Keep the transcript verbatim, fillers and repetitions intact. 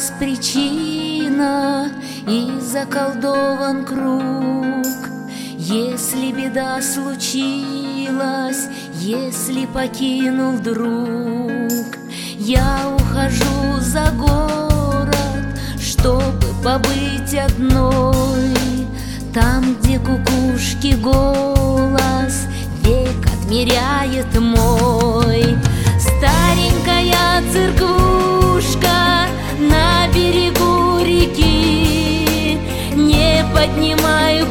есть причина и заколдован круг. Если беда случилась, если покинул друг, я ухожу за город, чтобы побыть одной. Там, где кукушки голос век отмеряет мой. Старенькая церквушка на берегу реки, не поднимаю